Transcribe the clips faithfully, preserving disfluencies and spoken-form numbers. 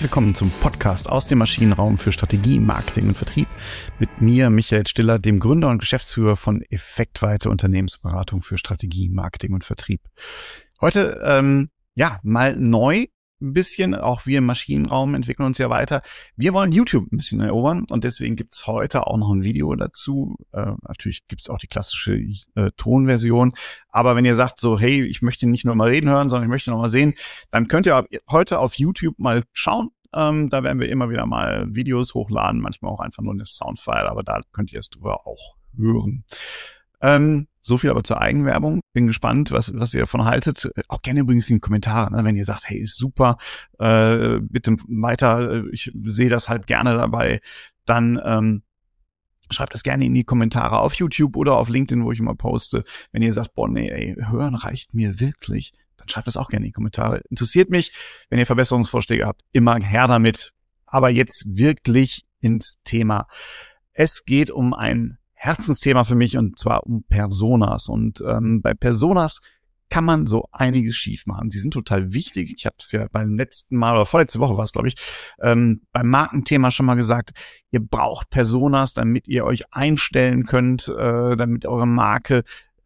willkommen zum Podcast aus dem Maschinenraum für Strategie, Marketing und Vertrieb mit mir, Michael Stiller, dem Gründer und Geschäftsführer von Effektweite Unternehmensberatung für Strategie, Marketing und Vertrieb. Heute, ähm, ja, mal neu ein bisschen, auch wir im Maschinenraum entwickeln uns ja weiter. Wir wollen YouTube ein bisschen erobern und deswegen gibt's heute auch noch ein Video dazu. Äh, natürlich gibt's auch die klassische äh, Tonversion, aber wenn ihr sagt so, hey, ich möchte nicht nur mal reden hören, sondern ich möchte noch mal sehen, dann könnt ihr heute auf YouTube mal schauen. Ähm, da werden wir immer wieder mal Videos hochladen, manchmal auch einfach nur eine Soundfile, aber da könnt ihr es drüber auch hören. Ähm, so viel aber zur Eigenwerbung. Bin gespannt, was was ihr davon haltet. Auch gerne übrigens in den Kommentaren, ne? Wenn ihr sagt, hey, ist super, äh, bitte weiter, ich sehe das halt gerne dabei, dann ähm, schreibt das gerne in die Kommentare auf YouTube oder auf LinkedIn, wo ich immer poste. Wenn ihr sagt, boah, nee, ey, hören reicht mir wirklich, dann schreibt das auch gerne in die Kommentare. Interessiert mich, wenn ihr Verbesserungsvorschläge habt, immer her damit. Aber jetzt wirklich ins Thema. Es geht um ein Herzensthema für mich und zwar um Personas. Und ähm, bei Personas kann man so einiges schief machen. Sie sind total wichtig. Ich habe es ja beim letzten Mal oder vorletzte Woche war es, glaube ich, ähm, beim Markenthema schon mal gesagt. Ihr braucht Personas, damit ihr euch einstellen könnt, äh, damit eure Marke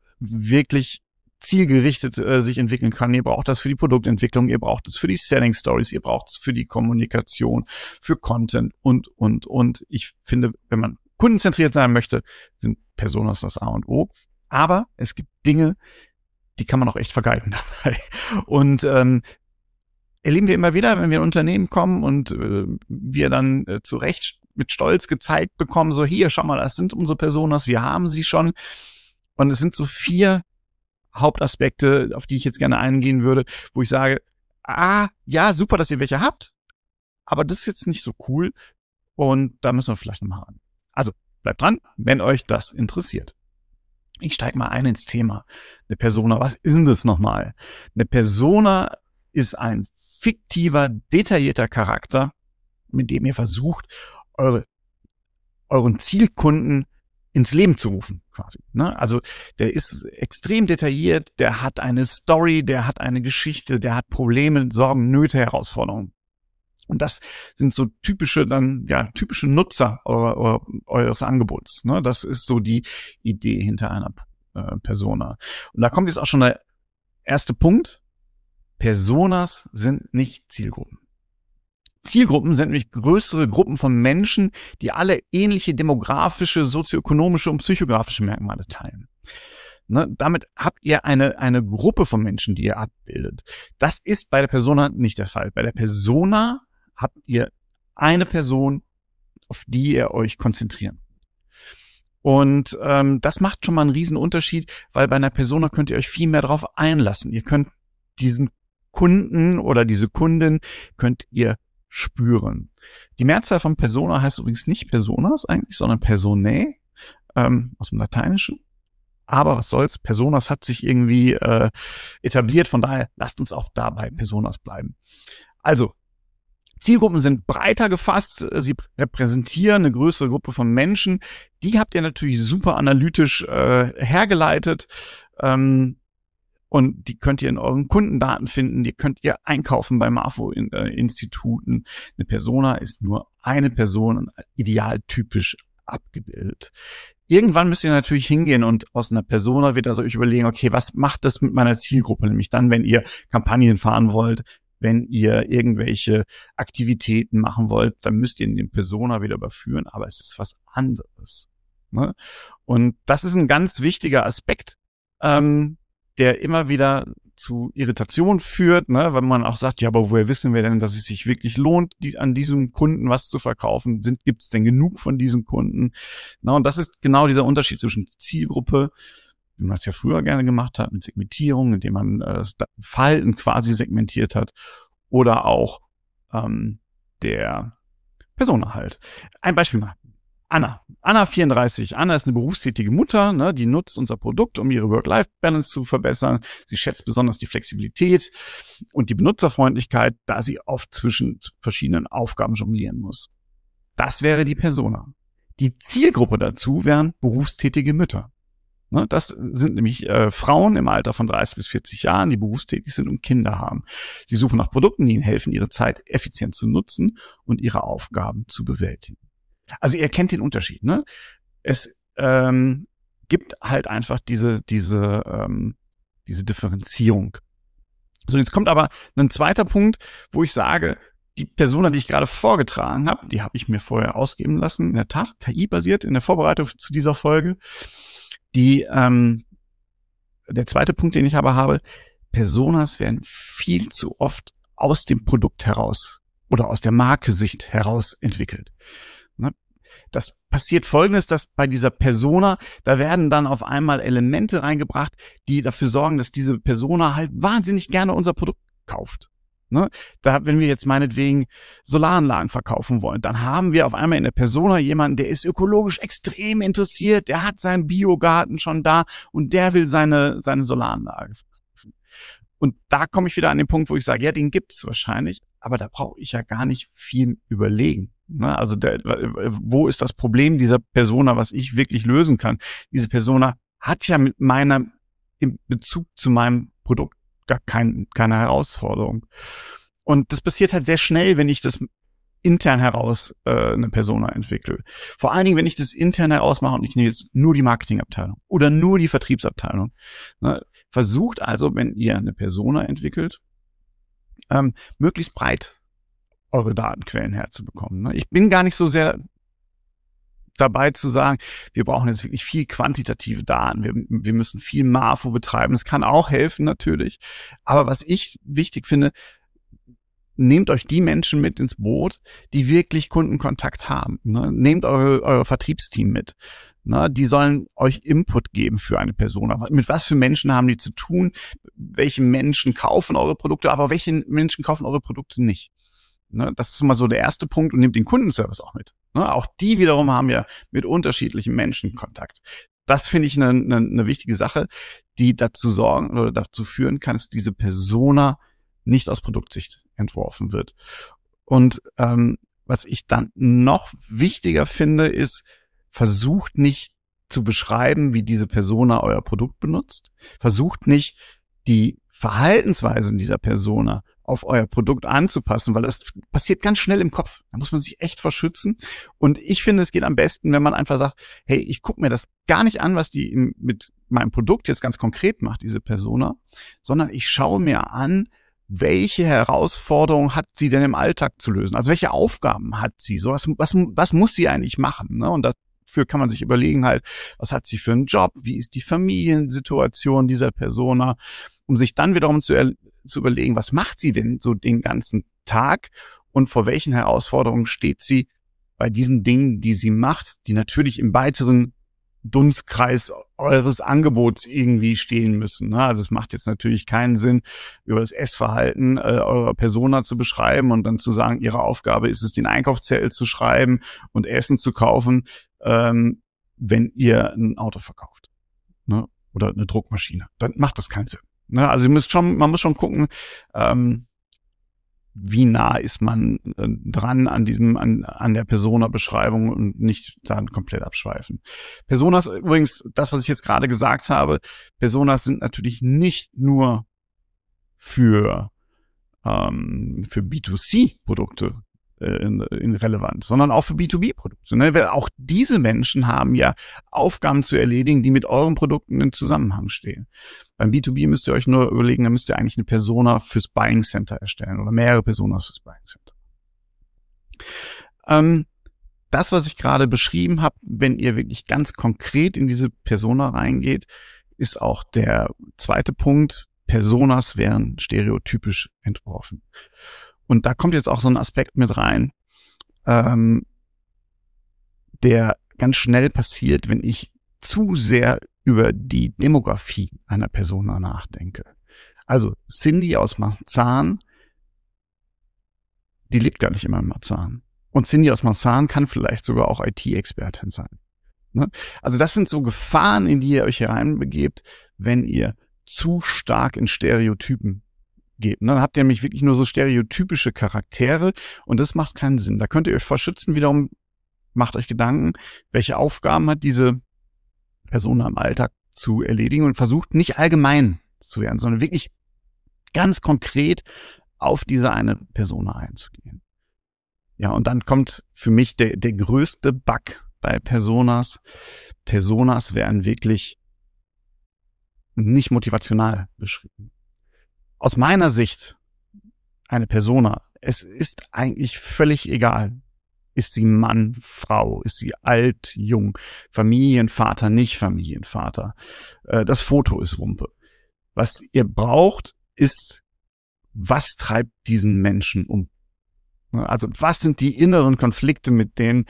wirklich zielgerichtet äh, sich entwickeln kann. Ihr braucht das für die Produktentwicklung, ihr braucht es für die Selling Stories, ihr braucht es für die Kommunikation, für Content und, und, und. Ich finde, wenn man kundenzentriert sein möchte, sind Personas das A und O. Aber es gibt Dinge, die kann man auch echt vergeuden dabei. Und ähm, erleben wir immer wieder, wenn wir in Unternehmen kommen und äh, wir dann äh, zu Recht mit Stolz gezeigt bekommen, so hier, schau mal, das sind unsere Personas, wir haben sie schon. Und es sind so vier Hauptaspekte, auf die ich jetzt gerne eingehen würde, wo ich sage, ah, ja, super, dass ihr welche habt, aber das ist jetzt nicht so cool und da müssen wir vielleicht noch mal ran. Also bleibt dran, wenn euch das interessiert. Ich steige mal ein ins Thema. Eine Persona, was ist denn das nochmal? Eine Persona ist ein fiktiver, detaillierter Charakter, mit dem ihr versucht, eure, euren Zielkunden ins Leben zu rufen, quasi. Ne? Also der ist extrem detailliert, der hat eine Story, der hat eine Geschichte, der hat Probleme, Sorgen, Nöte, Herausforderungen. Und das sind so typische, dann, ja, typische Nutzer eurer, eurer, eures Angebots. Ne? Das ist so die Idee hinter einer äh, Persona. Und da kommt jetzt auch schon der erste Punkt. Personas sind nicht Zielgruppen. Zielgruppen sind nämlich größere Gruppen von Menschen, die alle ähnliche demografische, sozioökonomische und psychografische Merkmale teilen. Ne, damit habt ihr eine eine Gruppe von Menschen, die ihr abbildet. Das ist bei der Persona nicht der Fall. Bei der Persona habt ihr eine Person, auf die ihr euch konzentrieren. Und ähm, das macht schon mal einen riesen Unterschied, weil bei einer Persona könnt ihr euch viel mehr darauf einlassen. Ihr könnt diesen Kunden oder diese Kundin könnt ihr spüren. Die Mehrzahl von Persona heißt übrigens nicht Personas eigentlich, sondern Personae ähm, aus dem Lateinischen. Aber was soll's, Personas hat sich irgendwie äh, etabliert, von daher lasst uns auch dabei Personas bleiben. Also, Zielgruppen sind breiter gefasst, sie repräsentieren eine größere Gruppe von Menschen. Die habt ihr natürlich super analytisch äh, hergeleitet ähm, und die könnt ihr in euren Kundendaten finden, die könnt ihr einkaufen bei Marfo-Instituten. Eine Persona ist nur eine Person, idealtypisch abgebildet. Irgendwann müsst ihr natürlich hingehen und aus einer Persona wieder so euch überlegen, okay, was macht das mit meiner Zielgruppe? Nämlich dann, wenn ihr Kampagnen fahren wollt, wenn ihr irgendwelche Aktivitäten machen wollt, dann müsst ihr in den Persona wieder überführen, aber es ist was anderes. Ne? Und das ist ein ganz wichtiger Aspekt, ähm, der immer wieder zu Irritation führt, ne, weil man auch sagt, ja, aber woher wissen wir denn, dass es sich wirklich lohnt, die, an diesem Kunden was zu verkaufen? Sind, gibt es denn genug von diesen Kunden? Na, und das ist genau dieser Unterschied zwischen Zielgruppe, wie man es ja früher gerne gemacht hat, mit Segmentierung, indem man äh, das Verhalten quasi segmentiert hat, oder auch ähm, der Persona halt. Ein Beispiel mal. Anna. Anna vierunddreißig. Anna ist eine berufstätige Mutter, ne, die nutzt unser Produkt, um ihre Work-Life-Balance zu verbessern. Sie schätzt besonders die Flexibilität und die Benutzerfreundlichkeit, da sie oft zwischen verschiedenen Aufgaben jonglieren muss. Das wäre die Persona. Die Zielgruppe dazu wären berufstätige Mütter. Ne, das sind nämlich äh, Frauen im Alter von dreißig bis vierzig Jahren, die berufstätig sind und Kinder haben. Sie suchen nach Produkten, die ihnen helfen, ihre Zeit effizient zu nutzen und ihre Aufgaben zu bewältigen. Also ihr kennt den Unterschied, ne? Es ähm, gibt halt einfach diese diese ähm, diese Differenzierung. So, jetzt kommt aber ein zweiter Punkt, wo ich sage, die Persona, die ich gerade vorgetragen habe, die habe ich mir vorher ausgeben lassen, in der Tat K I-basiert in der Vorbereitung zu dieser Folge. Die, ähm, der zweite Punkt, den ich aber habe, Personas werden viel zu oft aus dem Produkt heraus oder aus der Marke-Sicht heraus entwickelt. Ne? Das passiert Folgendes, dass bei dieser Persona, da werden dann auf einmal Elemente reingebracht, die dafür sorgen, dass diese Persona halt wahnsinnig gerne unser Produkt kauft. Ne? Da, wenn wir jetzt meinetwegen Solaranlagen verkaufen wollen, dann haben wir auf einmal in der Persona jemanden, der ist ökologisch extrem interessiert, der hat seinen Biogarten schon da und der will seine seine Solaranlage verkaufen. Und da komme ich wieder an den Punkt, wo ich sage, ja, den gibt's wahrscheinlich, aber da brauche ich ja gar nicht viel überlegen. Ne? Also der, wo ist das Problem dieser Persona, was ich wirklich lösen kann? Diese Persona hat ja mit meiner, im Bezug zu meinem Produkt gar kein, keine Herausforderung. Und das passiert halt sehr schnell, wenn ich das intern heraus äh, eine Persona entwickle. Vor allen Dingen, wenn ich das intern heraus mache und ich nehme jetzt nur die Marketingabteilung oder nur die Vertriebsabteilung. Ne? Versucht also, wenn ihr eine Persona entwickelt, ähm, möglichst breit eure Datenquellen herzubekommen. Ne? Ich bin gar nicht so sehr dabei zu sagen, wir brauchen jetzt wirklich viel quantitative Daten, wir, wir müssen viel Marfo betreiben, das kann auch helfen natürlich, aber was ich wichtig finde, nehmt euch die Menschen mit ins Boot, die wirklich Kundenkontakt haben, ne? Nehmt eure, euer Vertriebsteam mit, ne? Die sollen euch Input geben für eine Persona, mit was für Menschen haben die zu tun, welche Menschen kaufen eure Produkte, aber welche Menschen kaufen eure Produkte nicht. Ne, das ist mal so der erste Punkt und nehmt den Kundenservice auch mit. Ne, auch die wiederum haben ja mit unterschiedlichen Menschen Kontakt. Das finde ich eine, eine, eine wichtige Sache, die dazu sorgen oder dazu führen kann, dass diese Persona nicht aus Produktsicht entworfen wird. Und ähm, was ich dann noch wichtiger finde, ist, versucht nicht zu beschreiben, wie diese Persona euer Produkt benutzt. Versucht nicht, die Verhaltensweisen dieser Persona auf euer Produkt anzupassen, weil das passiert ganz schnell im Kopf. Da muss man sich echt vor schützen. Und ich finde, es geht am besten, wenn man einfach sagt, hey, ich gucke mir das gar nicht an, was die mit meinem Produkt jetzt ganz konkret macht, diese Persona, sondern ich schaue mir an, welche Herausforderungen hat sie denn im Alltag zu lösen? Also welche Aufgaben hat sie? So was, was, was muss sie eigentlich machen? Ne? Und dafür kann man sich überlegen halt, was hat sie für einen Job? Wie ist die Familiensituation dieser Persona? Um sich dann wiederum zu, er, zu überlegen, was macht sie denn so den ganzen Tag und vor welchen Herausforderungen steht sie bei diesen Dingen, die sie macht, die natürlich im weiteren Dunstkreis eures Angebots irgendwie stehen müssen. Also es macht jetzt natürlich keinen Sinn, über das Essverhalten äh, eurer Persona zu beschreiben und dann zu sagen, ihre Aufgabe ist es, den Einkaufszettel zu schreiben und Essen zu kaufen, ähm, wenn ihr ein Auto verkauft, ne? Oder eine Druckmaschine. Dann macht das keinen Sinn. Ne? Also ihr müsst schon, man muss schon gucken, ähm, wie nah ist man äh, dran an diesem, an, an der Persona-Beschreibung und nicht dann komplett abschweifen. Personas, übrigens, das, was ich jetzt gerade gesagt habe, Personas sind natürlich nicht nur für, ähm, für B zwei C-Produkte in, in relevant, sondern auch für B zwei B-Produkte. Ne? Weil auch diese Menschen haben ja Aufgaben zu erledigen, die mit euren Produkten in Zusammenhang stehen. Beim B zwei B müsst ihr euch nur überlegen, da müsst ihr eigentlich eine Persona fürs Buying Center erstellen oder mehrere Personas fürs Buying Center. Ähm, das, was ich gerade beschrieben habe, wenn ihr wirklich ganz konkret in diese Persona reingeht, ist auch der zweite Punkt. Personas werden stereotypisch entworfen. Und da kommt jetzt auch so ein Aspekt mit rein, ähm, der ganz schnell passiert, wenn ich zu sehr über die Demografie einer Persona nachdenke. Also Cindy aus Marzahn, die lebt gar nicht immer in Marzahn. Und Cindy aus Marzahn kann vielleicht sogar auch I T-Expertin sein. Ne? Also das sind so Gefahren, in die ihr euch hereinbegebt, wenn ihr zu stark in Stereotypen geht. Dann habt ihr nämlich wirklich nur so stereotypische Charaktere und das macht keinen Sinn. Da könnt ihr euch vor schützen. Wiederum macht euch Gedanken, welche Aufgaben hat diese Person im Alltag zu erledigen und versucht nicht allgemein zu werden, sondern wirklich ganz konkret auf diese eine Persona einzugehen. Ja, und dann kommt für mich der, der größte Bug bei Personas. Personas werden wirklich nicht motivational beschrieben. Aus meiner Sicht eine Persona, es ist eigentlich völlig egal. Ist sie Mann, Frau, ist sie alt, jung, Familienvater, nicht Familienvater. Das Foto ist Wumpe. Was ihr braucht, ist, was treibt diesen Menschen um? Also was sind die inneren Konflikte, mit denen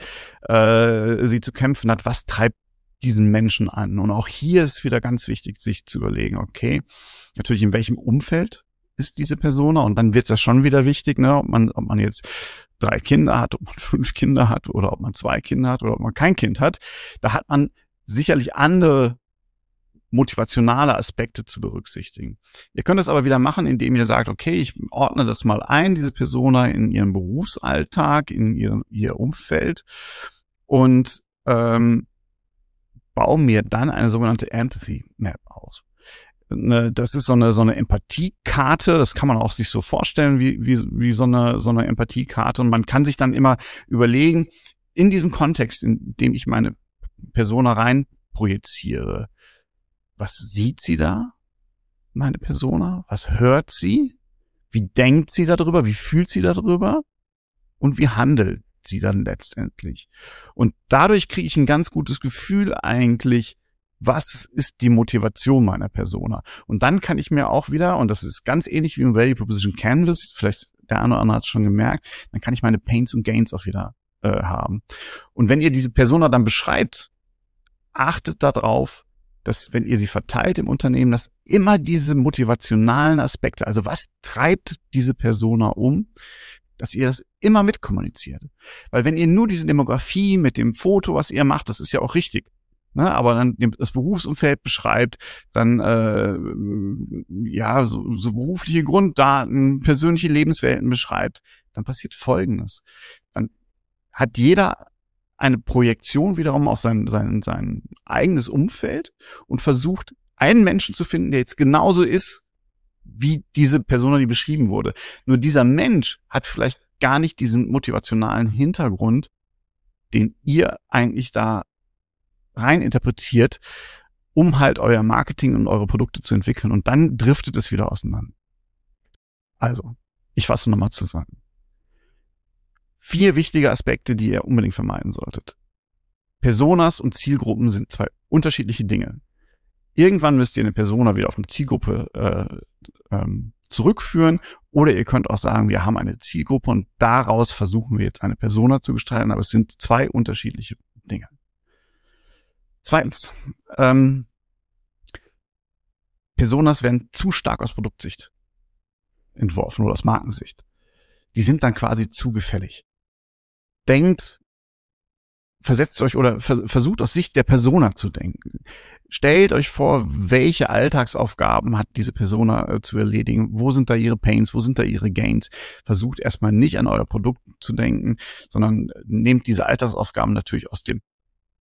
äh, sie zu kämpfen hat? Was treibt diesen Menschen an? Und auch hier ist wieder ganz wichtig, sich zu überlegen, okay, natürlich in welchem Umfeld ist diese Persona? Und dann wird das schon wieder wichtig, ne, ob man, ob man jetzt drei Kinder hat, ob man fünf Kinder hat oder ob man zwei Kinder hat oder ob man kein Kind hat. Da hat man sicherlich andere motivationale Aspekte zu berücksichtigen. Ihr könnt es aber wieder machen, indem ihr sagt, okay, ich ordne das mal ein, diese Persona in ihren Berufsalltag, in ihr, ihr Umfeld und ähm, baue mir dann eine sogenannte Empathy Map aus. Das ist so eine so eine Empathiekarte, das kann man auch sich so vorstellen wie wie wie so eine so eine Empathiekarte und man kann sich dann immer überlegen, in diesem Kontext, in dem ich meine Persona rein projiziere, was sieht sie da, meine Persona? Was hört sie? Wie denkt sie darüber? Wie fühlt sie darüber? Und wie handelt sie dann letztendlich? Und dadurch kriege ich ein ganz gutes Gefühl eigentlich, was ist die Motivation meiner Persona? Und dann kann ich mir auch wieder, und das ist ganz ähnlich wie im Value Proposition Canvas, vielleicht der eine oder andere hat es schon gemerkt, dann kann ich meine Pains und Gains auch wieder äh, haben. Und wenn ihr diese Persona dann beschreibt, achtet darauf, dass, wenn ihr sie verteilt im Unternehmen, dass immer diese motivationalen Aspekte, also was treibt diese Persona um, dass ihr das immer mitkommuniziert. Weil wenn ihr nur diese Demografie mit dem Foto, was ihr macht, das ist ja auch richtig, ne, aber dann das Berufsumfeld beschreibt, dann äh, ja so, so berufliche Grunddaten, persönliche Lebenswelten beschreibt, dann passiert Folgendes. Dann hat jeder eine Projektion wiederum auf sein, sein, sein eigenes Umfeld und versucht, einen Menschen zu finden, der jetzt genauso ist, wie diese Person, die beschrieben wurde. Nur dieser Mensch hat vielleicht gar nicht diesen motivationalen Hintergrund, den ihr eigentlich da rein interpretiert, um halt euer Marketing und eure Produkte zu entwickeln. Und dann driftet es wieder auseinander. Also, ich fasse nochmal zusammen. Vier wichtige Aspekte, die ihr unbedingt vermeiden solltet. Personas und Zielgruppen sind zwei unterschiedliche Dinge. Irgendwann müsst ihr eine Persona wieder auf eine Zielgruppe äh, ähm, zurückführen oder ihr könnt auch sagen, wir haben eine Zielgruppe und daraus versuchen wir jetzt eine Persona zu gestalten, aber es sind zwei unterschiedliche Dinge. Zweitens, ähm, Personas werden zu stark aus Produktsicht entworfen oder aus Markensicht. Die sind dann quasi zu gefällig. Denkt, versetzt euch oder versucht aus Sicht der Persona zu denken. Stellt euch vor, welche Alltagsaufgaben hat diese Persona äh, zu erledigen? Wo sind da ihre Pains? Wo sind da ihre Gains? Versucht erstmal nicht an euer Produkt zu denken, sondern nehmt diese Alltagsaufgaben natürlich aus dem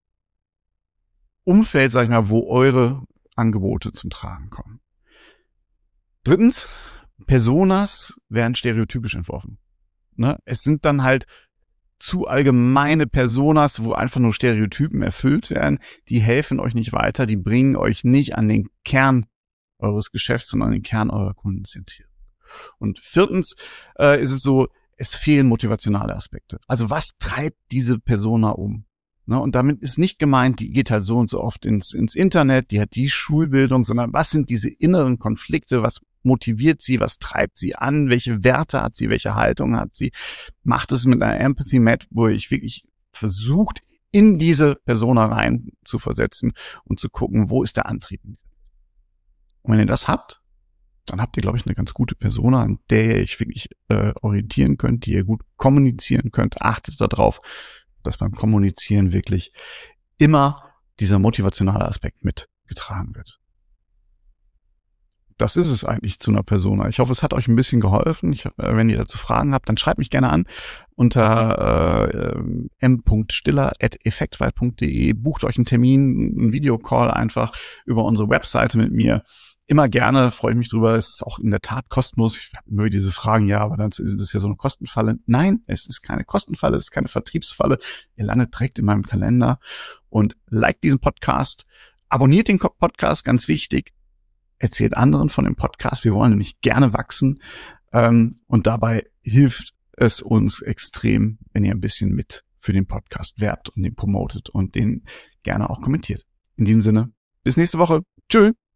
Umfeld, sag ich mal, wo eure Angebote zum Tragen kommen. Drittens, Personas werden stereotypisch entworfen. Ne? Es sind dann halt zu allgemeine Personas, wo einfach nur Stereotypen erfüllt werden, die helfen euch nicht weiter, die bringen euch nicht an den Kern eures Geschäfts, sondern an den Kern eurer Kundenzentrierung. Und viertens äh, ist es so, es fehlen motivationale Aspekte. Also was treibt diese Persona um? Ne, und damit ist nicht gemeint, die geht halt so und so oft ins, ins Internet, die hat die Schulbildung, sondern was sind diese inneren Konflikte, was motiviert sie, was treibt sie an, welche Werte hat sie, welche Haltung hat sie, macht es mit einer Empathy Map, wo ich wirklich versucht, in diese Persona rein zu versetzen und zu gucken, wo ist der Antrieb. Und wenn ihr das habt, dann habt ihr, glaube ich, eine ganz gute Persona, an der ihr euch wirklich äh, orientieren könnt, die ihr gut kommunizieren könnt. Achtet darauf, dass beim Kommunizieren wirklich immer dieser motivationale Aspekt mitgetragen wird. das ist es eigentlich zu einer Persona. Ich hoffe, es hat euch ein bisschen geholfen. Ich, wenn ihr dazu Fragen habt, dann schreibt mich gerne an unter äh, m punkt stiller at effektweit punkt de. Bucht euch einen Termin, einen Videocall einfach über unsere Webseite mit mir. Immer gerne, freue ich mich drüber. Es ist auch in der Tat kostenlos. Ich möge diese Fragen, ja, aber dann ist das ja so eine Kostenfalle. Nein, es ist keine Kostenfalle, es ist keine Vertriebsfalle. Ihr landet direkt in meinem Kalender. Und liked diesen Podcast, abonniert den Podcast, ganz wichtig. Erzählt anderen von dem Podcast. Wir wollen nämlich gerne wachsen. Ähm, und dabei hilft es uns extrem, wenn ihr ein bisschen mit für den Podcast werbt und den promotet und den gerne auch kommentiert. In diesem Sinne, bis nächste Woche. Tschüss.